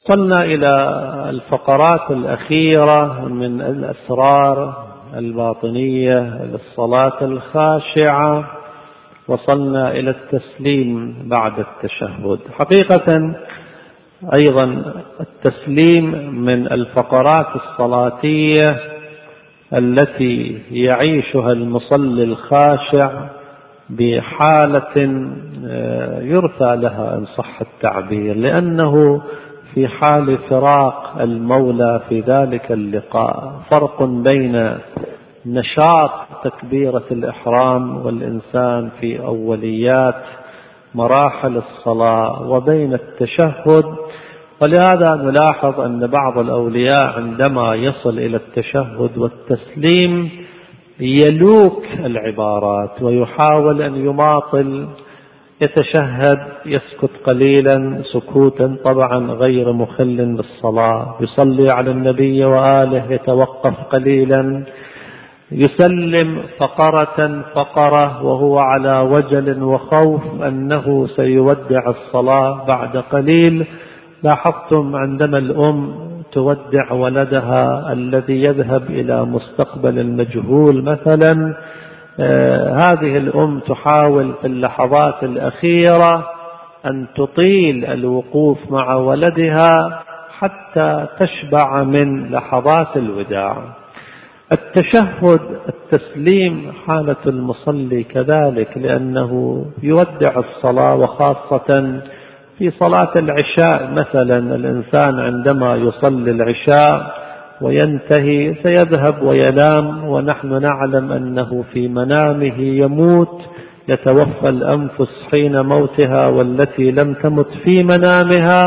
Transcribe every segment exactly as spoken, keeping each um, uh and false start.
وصلنا إلى الفقرات الأخيرة من الأسرار الباطنية للصلاة الخاشعة. وصلنا إلى التسليم بعد التشهد. حقيقة أيضا التسليم من الفقرات الصلاتية التي يعيشها المصلي الخاشع بحالة يرثى لها إن صح التعبير، لأنه في حال فراق المولى في ذلك اللقاء. فرق بين نشاط تكبيرة الإحرام والإنسان في أوليات مراحل الصلاة وبين التشهد. ولهذا نلاحظ أن بعض الأولياء عندما يصل إلى التشهد والتسليم يلوك العبارات ويحاول أن يماطل، يتشهد يسكت قليلا سكوتا طبعا غير مخل بالصلاة، يصلي على النبي وآله يتوقف قليلا، يسلم فقرة فقرة وهو على وجل وخوف أنه سيودع الصلاة بعد قليل. لاحظتم عندما الأم تودع ولدها الذي يذهب إلى مستقبل المجهول مثلا، آه هذه الأم تحاول في اللحظات الأخيرة أن تطيل الوقوف مع ولدها حتى تشبع من لحظات الوداع. التشهد التسليم حالة المصلي كذلك، لأنه يودع الصلاة، وخاصة في صلاة العشاء مثلا الإنسان عندما يصلي العشاء وينتهي سيذهب وينام، ونحن نعلم أنه في منامه يموت، يتوفى الأنفس حين موتها والتي لم تمت في منامها.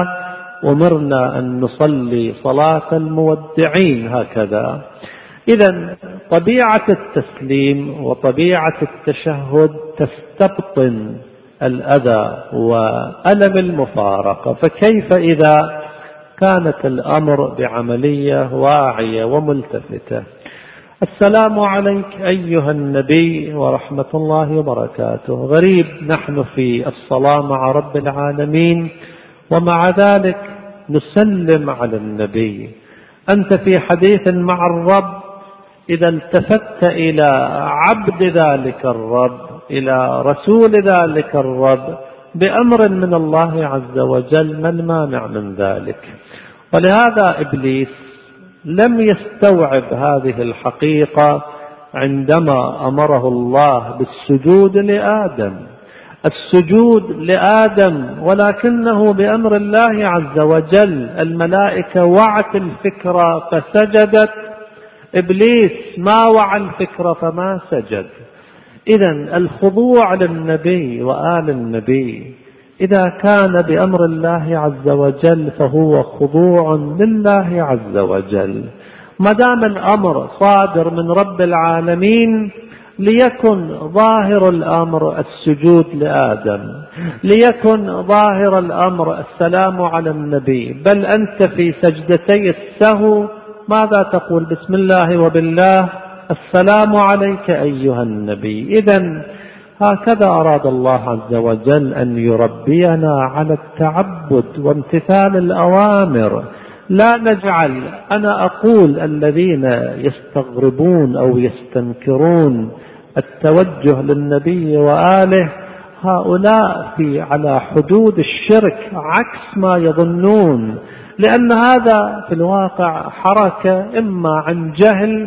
ومرنا أن نصلي صلاة المودعين هكذا. إذن طبيعة التسليم وطبيعة التشهد تستبطن الأذى وألم المفارقة، فكيف إذا كانت الأمر بعملية واعية وملتفتة؟ السلام عليك أيها النبي ورحمة الله وبركاته. غريب نحن في الصلاة مع رب العالمين ومع ذلك نسلم على النبي. أنت في حديث مع الرب، إذا التفت إلى عبد ذلك الرب، إلى رسول ذلك الرب بأمر من الله عز وجل، ما المانع من ذلك؟ ولهذا إبليس لم يستوعب هذه الحقيقة عندما أمره الله بالسجود لآدم. السجود لآدم ولكنه بأمر الله عز وجل. الملائكة وعت الفكرة فسجدت، إبليس ما وعى الفكرة فما سجد. إذن الخضوع للنبي وآل النبي إذا كان بأمر الله عز وجل فهو خضوع لله عز وجل. ما دام الأمر صادر من رب العالمين ليكن ظاهر الأمر السجود لآدم، ليكن ظاهر الأمر السلام على النبي. بل أنت في سجدتي السهو ماذا تقول؟ بسم الله وبالله السلام عليك أيها النبي. إذن هكذا أراد الله عز وجل أن يربينا على التعبد وامتثال الأوامر. لا نجعل، أنا أقول الذين يستغربون أو يستنكرون التوجه للنبي وآله هؤلاء في على حدود الشرك عكس ما يظنون، لأن هذا في الواقع حركة إما عن جهل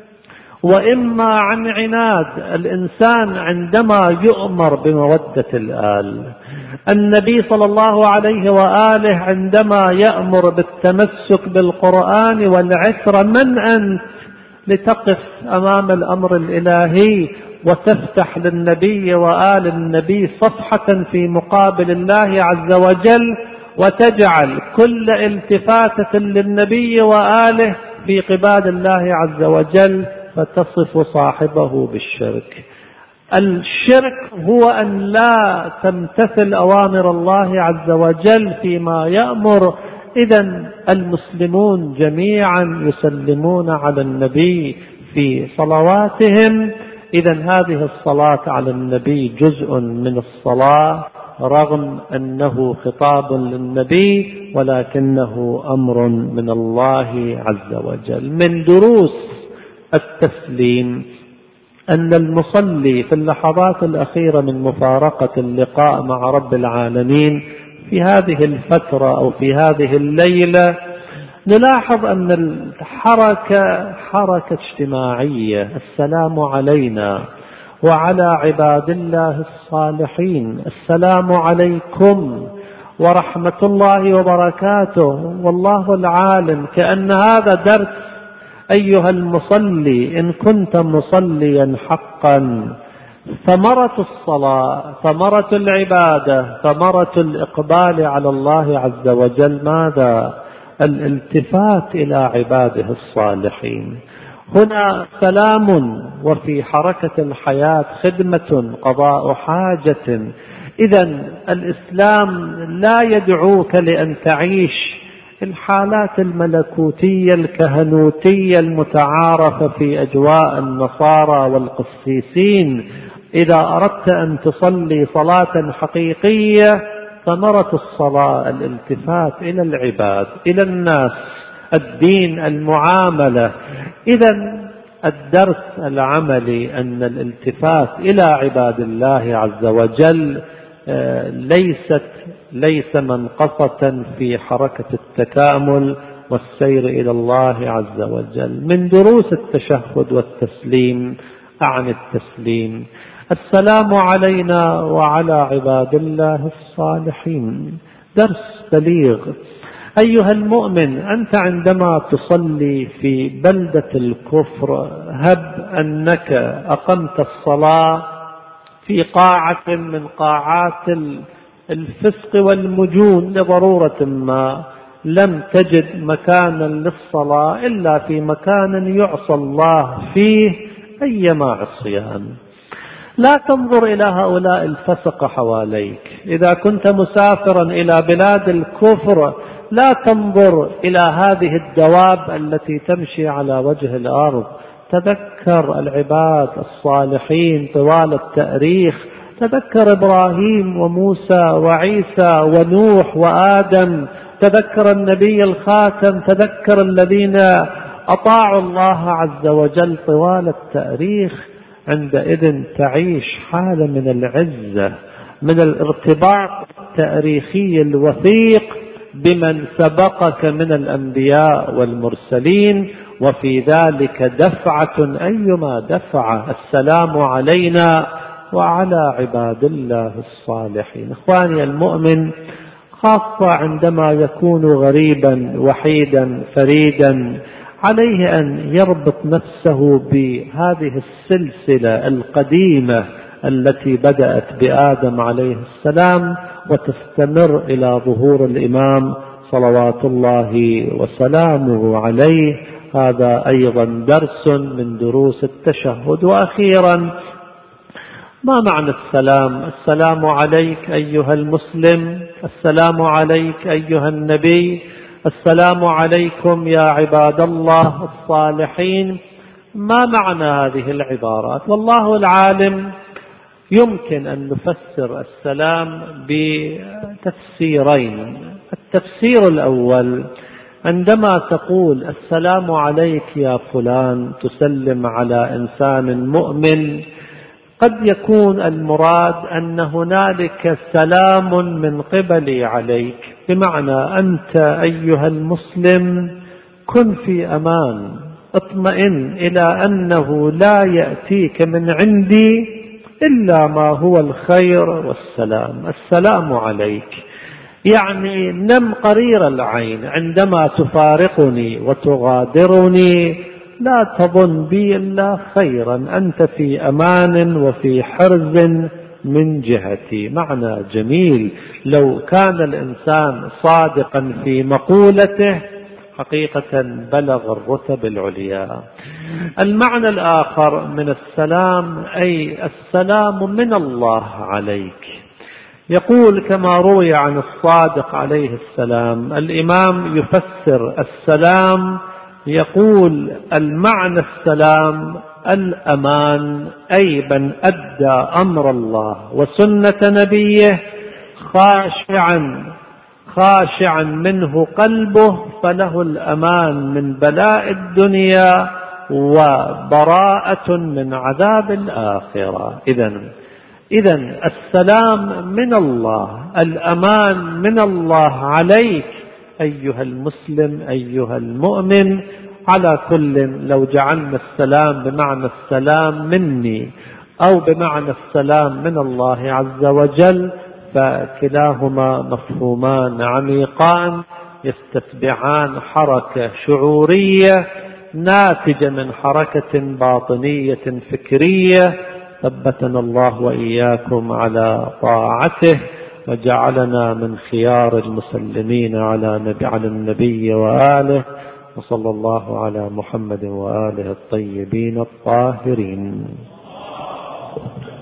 وإما عن عناد. الإنسان عندما يؤمر بمودة الآل، النبي صلى الله عليه وآله عندما يأمر بالتمسك بالقرآن والعترة، من أنت لتقف أمام الأمر الإلهي وتفتح للنبي وآل النبي صفحة في مقابل الله عز وجل وتجعل كل التفاتة للنبي وآله في قبال الله عز وجل فتصف صاحبه بالشرك؟ الشرك هو أن لا تمتثل أوامر الله عز وجل فيما يأمر. إذن المسلمون جميعا يسلمون على النبي في صلواتهم. إذن هذه الصلاة على النبي جزء من الصلاة رغم أنه خطاب للنبي ولكنه أمر من الله عز وجل. من دروس التسليم أن المصلي في اللحظات الأخيرة من مفارقة اللقاء مع رب العالمين في هذه الفترة أو في هذه الليلة نلاحظ أن الحركة حركة اجتماعية. السلام علينا وعلى عباد الله الصالحين، السلام عليكم ورحمة الله وبركاته والله العالم. كأن هذا درس أيها المصلي، إن كنت مصليا حقا، ثمرة الصلاة، ثمرة العبادة، ثمرة الإقبال على الله عز وجل ماذا؟ الالتفات إلى عباده الصالحين. هنا سلام، وفي حركة الحياة خدمة، قضاء حاجة. إذن الإسلام لا يدعوك لأن تعيش الحالات الملكوتية الكهنوتية المتعارفة في أجواء النصارى والقسيسين. إذا أردت أن تصلي صلاة حقيقية، ثمرة الصلاة الالتفات إلى العباد، إلى الناس، الدين، المعاملة. إذن الدرس العملي أن الالتفات إلى عباد الله عز وجل ليست ليس منقصة في حركة التكامل والسير إلى الله عز وجل. من دروس التشهد والتسليم عن التسليم السلام علينا وعلى عباد الله الصالحين. درس بليغ. أيها المؤمن، أنت عندما تصلي في بلدة الكفر، هب أنك أقمت الصلاة في قاعة من قاعات الفسق والمجون لضرورة ما، لم تجد مكانا للصلاة إلا في مكان يعصى الله فيه أيما عصيان. لا تنظر إلى هؤلاء الفسق حواليك. إذا كنت مسافرا إلى بلاد الكفر لا تنظر إلى هذه الدواب التي تمشي على وجه الأرض. تذكر العباد الصالحين طوال التاريخ. تذكر إبراهيم وموسى وعيسى ونوح وآدم. تذكر النبي الخاتم. تذكر الذين أطاعوا الله عز وجل طوال التاريخ. عندئذ تعيش حالة من العزة، من الارتباط التاريخي الوثيق بمن سبقك من الأنبياء والمرسلين، وفي ذلك دفعة أيما دفعة. السلام علينا وعلى عباد الله الصالحين. إخواني المؤمن، خاصة عندما يكون غريبا وحيدا فريدا، عليه أن يربط نفسه بهذه السلسلة القديمة التي بدأت بآدم عليه السلام وتستمر إلى ظهور الإمام صلوات الله وسلامه عليه. هذا أيضا درس من دروس التشهد. وأخيرا، ما معنى السلام؟ السلام عليك أيها المسلم، السلام عليك أيها النبي، السلام عليكم يا عباد الله الصالحين. ما معنى هذه العبارات؟ والله العالم. يمكن أن نفسر السلام بتفسيرين. التفسير الأول، عندما تقول السلام عليك يا فلان تسلم على إنسان مؤمن، قد يكون المراد أن هنالك سلام من قبلي عليك، بمعنى أنت أيها المسلم كن في أمان، اطمئن إلى أنه لا يأتيك من عندي إلا ما هو الخير والسلام. السلام عليك يعني نم قرير العين عندما تفارقني وتغادرني، لا تظن بي إلا خيرا، أنت في أمان وفي حرز من جهتي. معنى جميل. لو كان الإنسان صادقا في مقولته حقيقة بلغ الرتب العليا. المعنى الآخر من السلام أي السلام من الله عليك. يقول كما روي عن الصادق عليه السلام، الإمام يفسر السلام يقول المعنى السلام الأمان، أي من أدى أمر الله وسنة نبيه خاشعا خاشعا منه قلبه فله الأمان من بلاء الدنيا وبراءة من عذاب الآخرة. إذن إذن السلام من الله، الأمان من الله عليك أيها المسلم أيها المؤمن. على كل لو جعلنا السلام بمعنى السلام مني أو بمعنى السلام من الله عز وجل فكلاهما مفهومان عميقان يستتبعان حركة شعورية ناتجة من حركة باطنية فكرية. ثبتنا الله وإياكم على طاعته وجعلنا من خيار المسلمين على نبي على النبي وآله، وصلى الله على محمد وآله الطيبين الطاهرين.